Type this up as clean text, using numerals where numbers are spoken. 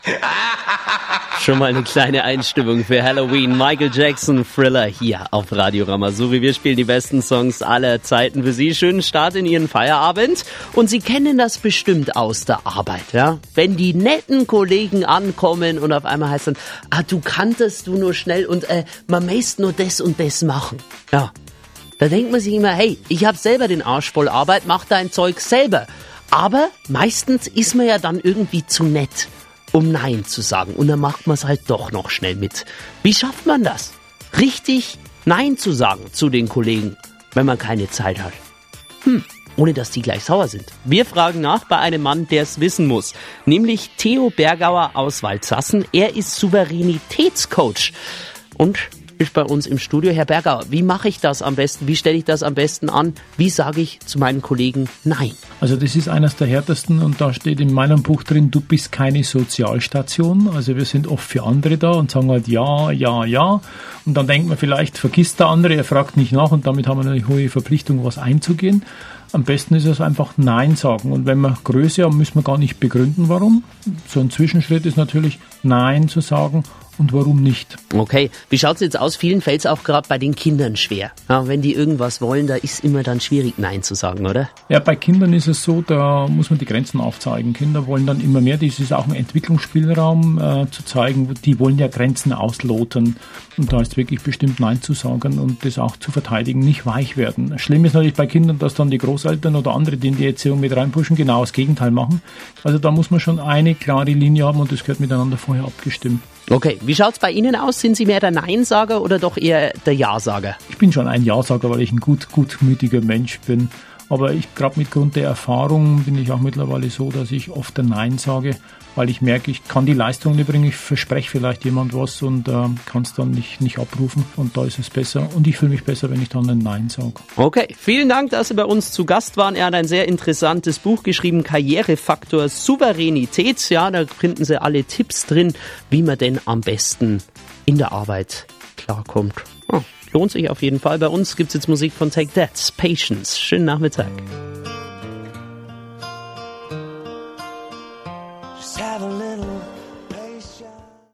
Schon mal eine kleine Einstimmung für Halloween. Michael Jackson, Thriller hier auf Radio Ramasuri. Wir spielen die besten Songs aller Zeiten für Sie. Schönen Start in Ihren Feierabend. Und Sie kennen das bestimmt aus der Arbeit, ja? Wenn die netten Kollegen ankommen und auf einmal heißt dann, du kanntest du nur schnell und man müsst nur das und das machen. Ja. Da denkt man sich immer, hey, ich hab selber den Arsch voll Arbeit, mach dein Zeug selber. Aber meistens ist man ja dann irgendwie zu nett, um Nein zu sagen. Und dann macht man es halt doch noch schnell mit. Wie schafft man das? Richtig Nein zu sagen zu den Kollegen, wenn man keine Zeit hat. Ohne dass die gleich sauer sind. Wir fragen nach bei einem Mann, der es wissen muss. Nämlich Theo Bergauer aus Waldsassen. Er ist Souveränitätscoach und ist bei uns im Studio. Herr Bergauer, wie mache ich das am besten? Wie stelle ich das am besten an? Wie sage ich zu meinen Kollegen Nein? Also das ist eines der härtesten und da steht in meinem Buch drin, du bist keine Sozialstation. Also wir sind oft für andere da und sagen halt ja, ja, ja. Und dann denkt man vielleicht, vergisst der andere, er fragt nicht nach und damit haben wir eine hohe Verpflichtung, was einzugehen. Am besten ist es einfach Nein sagen. Und wenn wir Größe haben, müssen wir gar nicht begründen, warum. So ein Zwischenschritt ist natürlich Nein zu sagen. Und warum nicht? Okay, wie schaut es jetzt aus? Vielen fällt es auch gerade bei den Kindern schwer. Ja, wenn die irgendwas wollen, da ist immer dann schwierig, Nein zu sagen, oder? Ja, bei Kindern ist es so, da muss man die Grenzen aufzeigen. Kinder wollen dann immer mehr. Das ist auch ein Entwicklungsspielraum zu zeigen. Die wollen ja Grenzen ausloten. Und da ist wirklich bestimmt Nein zu sagen und das auch zu verteidigen, nicht weich werden. Schlimm ist natürlich bei Kindern, dass dann die Großeltern oder andere, die in die Erziehung mit reinpushen, genau das Gegenteil machen. Also da muss man schon eine klare Linie haben und das gehört miteinander vorher abgestimmt. Okay, wie schaut's bei Ihnen aus? Sind Sie mehr der Neinsager oder doch eher der Ja-Sager? Ich bin schon ein Ja-Sager, weil ich ein gutmütiger Mensch bin. Aber ich gerade mitgrund der Erfahrung bin ich auch mittlerweile so, dass ich oft ein Nein sage, weil ich merke, ich kann die Leistung nicht bringen, ich verspreche vielleicht jemand was und kann es dann nicht abrufen und da ist es besser und ich fühle mich besser, wenn ich dann ein Nein sage. Okay, vielen Dank, dass Sie bei uns zu Gast waren. Er hat ein sehr interessantes Buch geschrieben, Karrierefaktor Souveränität. Ja, da finden Sie alle Tipps drin, wie man denn am besten in der Arbeit klarkommt. Lohnt sich auf jeden Fall. Bei uns gibt's jetzt Musik von Take That, Patience. Schönen Nachmittag.